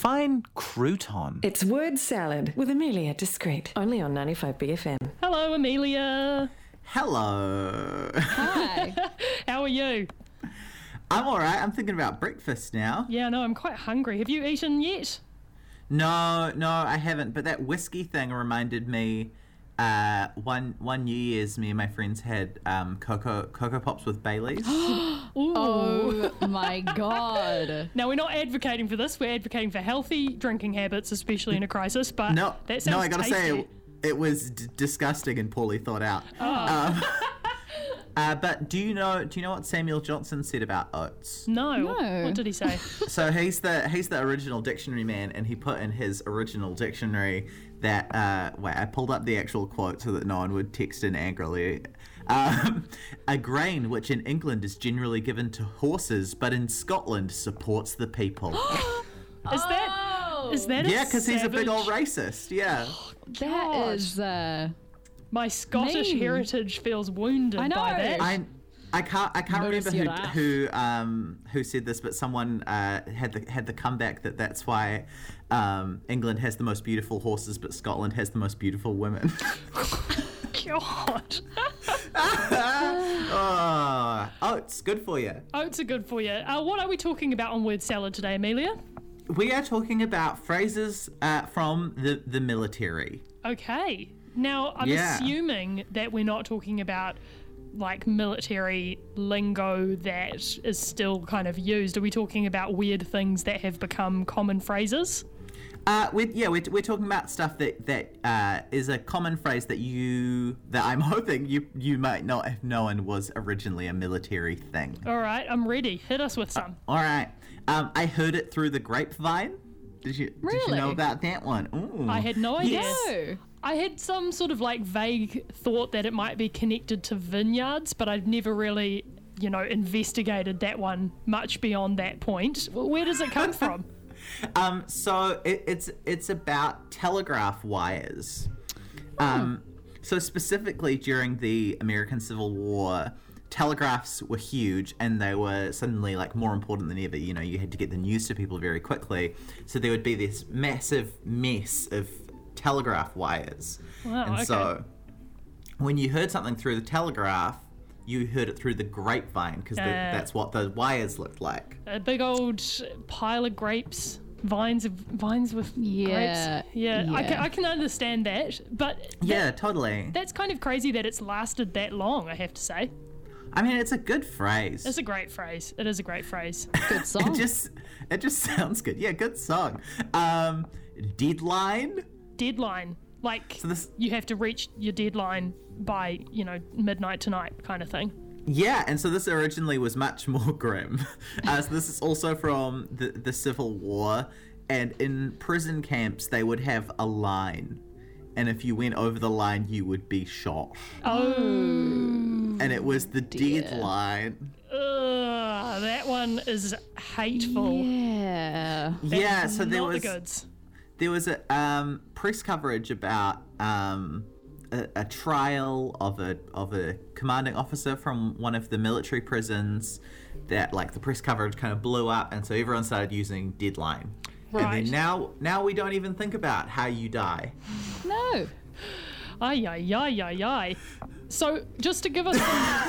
Define crouton. It's word salad with Amelia Discreet, only on 95BFM. Hello, Amelia. Hello. Hi. How are you? I'm all right. I'm thinking about breakfast now. Yeah, no, I'm quite hungry. Have you eaten yet? No, I haven't. But that whiskey thing reminded me. One New Year's, me and my friends had Cocoa Pops with Baileys. Ooh. Oh my God. Now, we're not advocating for this. We're advocating for healthy drinking habits, especially in a crisis. But No, that sounds I gotta tasty. say, it was disgusting and poorly thought out. But do you know what Samuel Johnson said about oats? No. No. What did he say? So he's the original dictionary man, and he put in his original dictionary that wait, I pulled up the actual quote so that no one would text in angrily. A grain which in England is generally given to horses, but in Scotland supports the people. Is that Yeah, because he's a big old savage- racist. Yeah. That is, My Scottish mean. heritage feels wounded I know. by that. I can't Notice remember your who said this, but someone had the comeback that's why England has the most beautiful horses, but Scotland has the most beautiful women. God. Oh, oats, good for you. Oats are good for you. What are we talking about on Word Salad today, Amelia? We are talking about phrases from the military. Okay. Now, I'm Yeah. assuming that we're not talking about like military lingo that is still kind of used. Are we talking about weird things that have become common phrases? We're talking about stuff that is a common phrase that I'm hoping you might not have known was originally a military thing. All right, I'm ready. Hit us with some. All right, I heard it through the grapevine. Did you Really? know about that one? Ooh. I had no idea. Yes. no. I had some sort of like vague thought that it might be connected to vineyards, but I'd never really, investigated that one much beyond that point. Where does it come from? So it's about telegraph wires. So specifically during the American Civil War, telegraphs were huge, and they were suddenly like more important than ever. You had to get the news to people very quickly. So there would be this massive mess of telegraph wires. Wow, and okay. so when you heard something through the telegraph, you heard it through the grapevine because that's what the wires looked like. A big old pile of grapes, vines with Yeah, grapes. Yeah, yeah. I can understand that, but Yeah, totally. that's kind of crazy that it's lasted that long, I have to say. I mean, it's a good phrase. It's a great phrase. It is a great phrase. Good song. It just sounds good. Yeah, good song. Deadline. Deadline. Like, So this- you have to reach your deadline by, midnight tonight kind of thing. Yeah, and so this originally was much more grim. So this is also from the Civil War, and in prison camps they would have a line, and if you went over the line, you would be shot. Oh, And it was the dear. deadline. that one is hateful. Yeah. Yeah, so there Not the was goods. a press coverage about a trial of a commanding officer from one of the military prisons that like the press coverage kind of blew up, and so everyone started using deadline. Right. And then now we don't even think about how you die. No. Ay, ay, ay, ay, ay. So, just to give us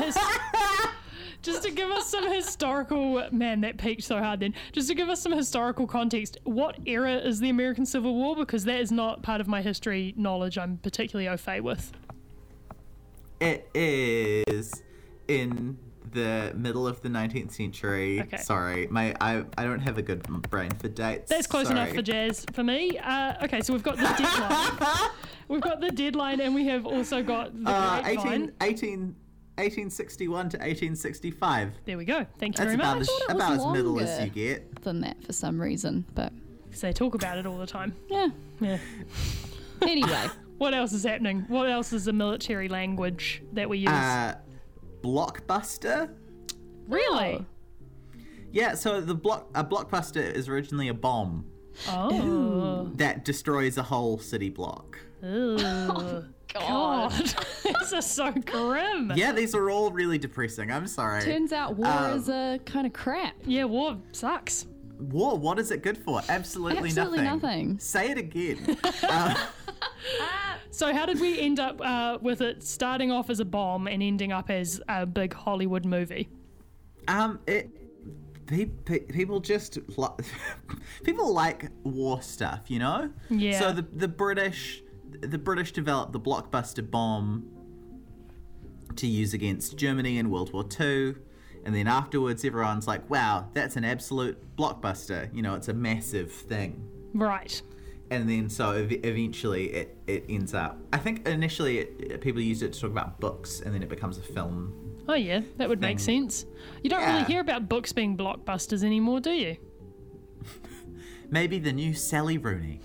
some historical, man, that peaked so hard then. Just to give us some historical context, what era is the American Civil War? Because that is not part of my history knowledge I'm particularly au fait with. It is in the middle of the 19th century. Okay. Sorry, I don't have a good brain for dates. That's close enough Sorry. for jazz for me. Okay, so we've got the deadline. We've got the deadline, and we have also got the grapevine. 1861 to 1865. There we go. Thank you That's very about much. thought it was about as middle as longer. you get. Than that for some reason, but Because they talk about it all the time. yeah. Yeah. Anyway. What else is happening? What else is a military language that we use? Blockbuster. Really? Yeah, so a blockbuster is originally a bomb Oh. that destroys a whole city block. Ugh. God. This is so grim. Yeah, these are all really depressing. I'm sorry. Turns out war is a kind of crap. Yeah, war sucks. War, what is it good for? Absolutely nothing. Say it again. So how did we end up with it starting off as a bomb and ending up as a big Hollywood movie? People just people like war stuff, you know. Yeah. So the British developed the blockbuster bomb to use against Germany in World War II, and then afterwards everyone's like, "Wow, that's an absolute blockbuster." You know, it's a massive thing. Right. And then so eventually it ends up. I think initially people used it to talk about books, and then it becomes a film. Oh yeah, that would make sense. You don't really hear about books being blockbusters anymore, do you? Maybe the new Sally Rooney.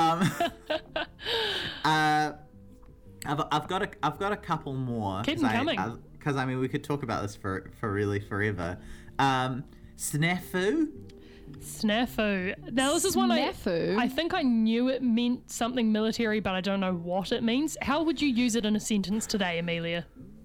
I've got a couple more. Keep them coming. Because I mean, we could talk about this for really forever. Snafu. Snafu. Now this is one Snafu? I think I knew it meant something military, but I don't know what it means. How would you use it in a sentence today, Amelia?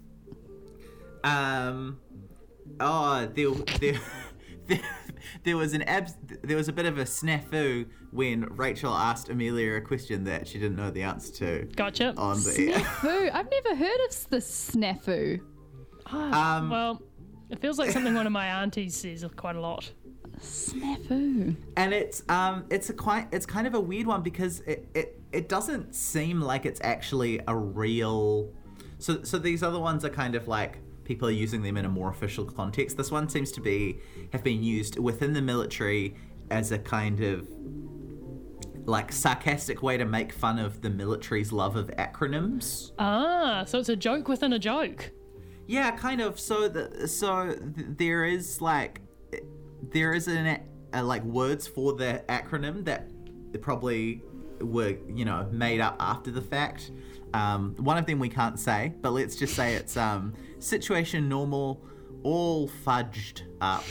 There was a bit of a snafu when Rachel asked Amelia a question that she didn't know the answer to. Gotcha. On the Snafu. I've never heard of the snafu. Well, it feels like something one of my aunties says quite a lot. Snafu. And it's kind of a weird one because it doesn't seem like it's actually a real. So these other ones are kind of like people are using them in a more official context. This one seems to have been used within the military as a kind of like sarcastic way to make fun of the military's love of acronyms. Ah, so it's a joke within a joke. Yeah, kind of. There is like like words for the acronym that probably were, you know, made up after the fact. One of them we can't say, but let's just say it's situation normal, all fudged up.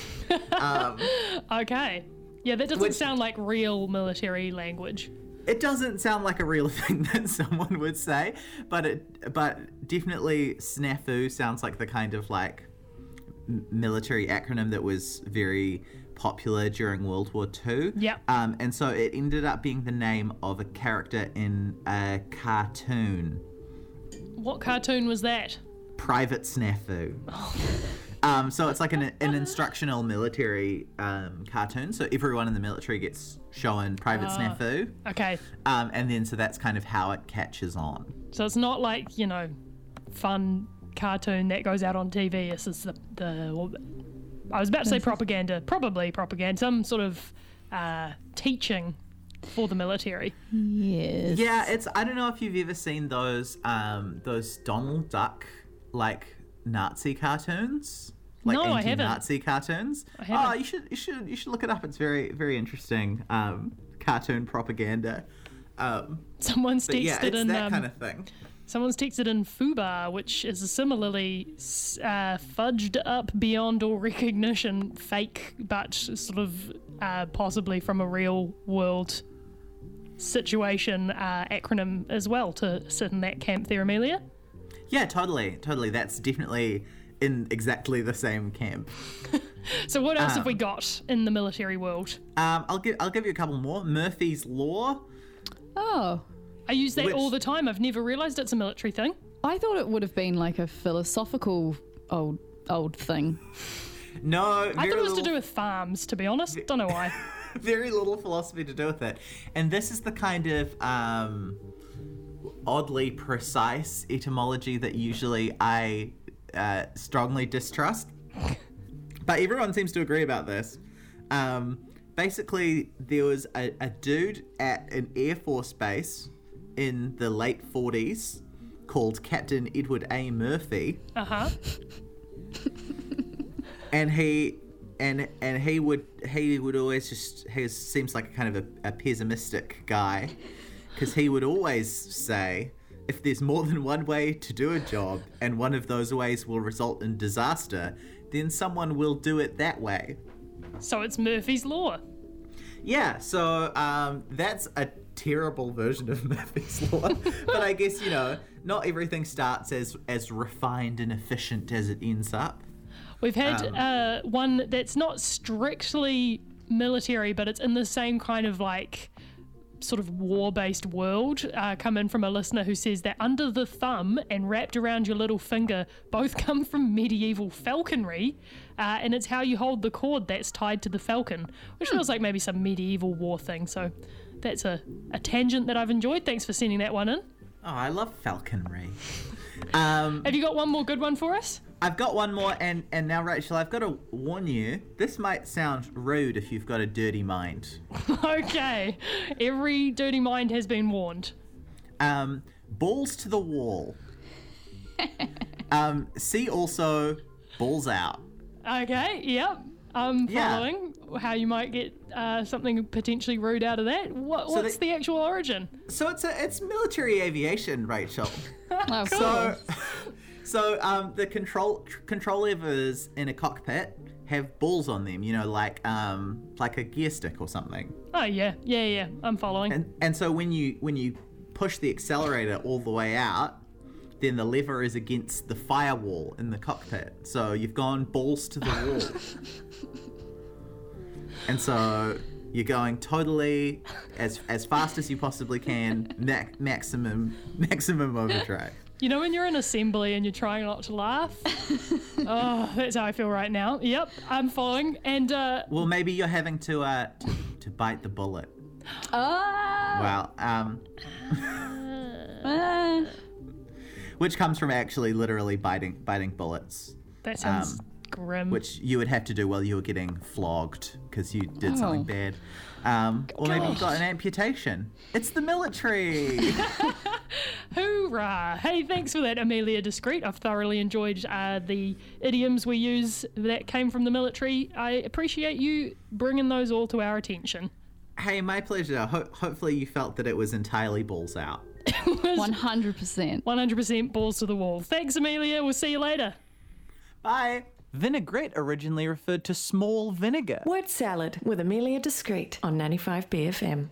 Okay. Yeah, that doesn't sound like real military language. It doesn't sound like a real thing that someone would say, but definitely snafu sounds like the kind of like military acronym that was very popular during World War II. Yep. And so it ended up being the name of a character in a cartoon. What cartoon was that? Private Snafu. So it's like an instructional military cartoon. So everyone in the military gets shown Private Snafu. Okay. And then so that's kind of how it catches on. So it's not like, you know, fun cartoon that goes out on TV. This is the I was about to say propaganda, probably propaganda, some sort of teaching for the military. Yes. Yeah, I don't know if you've ever seen those Donald Duck like Nazi cartoons. Like No, I haven't. Nazi cartoons. I haven't. Oh, you should look it up. It's very very interesting. Cartoon propaganda. Someone's But yeah, texted it's in. that kind of thing. Someone's texted in FUBAR, which is similarly fudged up beyond all recognition, fake, but sort of possibly from a real world situation acronym as well to sit in that camp there, Amelia. Yeah, totally. That's definitely in exactly the same camp. So what else have we got in the military world? I'll give you a couple more. Murphy's Law. Oh, I use that Which- all the time. I've never realised it's a military thing. I thought it would have been like a philosophical old thing. No, I thought it was to do with farms, to be honest. Don't know why. very little philosophy to do with it. And this is the kind of oddly precise etymology that usually I strongly distrust. But everyone seems to agree about this. Basically, there was a dude at an Air Force base in the late 40s called Captain Edward A. Murphy. Uh-huh. And he would always seems like a kind of a pessimistic guy, because he would always say, if there's more than one way to do a job and one of those ways will result in disaster, then someone will do it that way. So it's Murphy's Law. Yeah, so that's a terrible version of Murphy's Law. But I guess, you know, not everything starts as refined and efficient as it ends up. We've had one that's not strictly military, but it's in the same kind of like sort of war-based world. Come in from a listener who says that under the thumb and wrapped around your little finger both come from medieval falconry, and it's how you hold the cord that's tied to the falcon, which feels like maybe some medieval war thing. So that's a tangent that I've enjoyed. Thanks for sending that one in. Oh, I love falconry. Have you got one more good one for us? I've got one more, and now, Rachel, I've got to warn you. This might sound rude if you've got a dirty mind. Okay. Every dirty mind has been warned. Balls to the wall. See also balls out. Okay, yep. I'm following how you might get something potentially rude out of that. What's the actual origin? So it's military aviation, Rachel. Oh, cool. So the control levers in a cockpit have balls on them, you know, like a gear stick or something. Oh yeah. I'm following. And so when you push the accelerator all the way out, then the lever is against the firewall in the cockpit. So you've gone balls to the wall. And so you're going totally as fast as you possibly can, maximum overdrive. You know when you're in assembly and you're trying not to laugh? Oh, that's how I feel right now. Yep, I'm following. And well, maybe you're having to bite the bullet. Ah. Well, which comes from actually literally biting bullets. That sounds grim. Which you would have to do while you were getting flogged because you did something bad. Or maybe you got an amputation. It's the military. Hoorah! Hey, thanks for that, Amelia Discreet. I've thoroughly enjoyed the idioms we use that came from the military. I appreciate you bringing those all to our attention. Hey, my pleasure. Hopefully you felt that it was entirely balls out. 100%. 100% balls to the wall. Thanks, Amelia. We'll see you later. Bye. Vinaigrette originally referred to small vinegar. Word salad with Amelia Discreet on 95 BFM.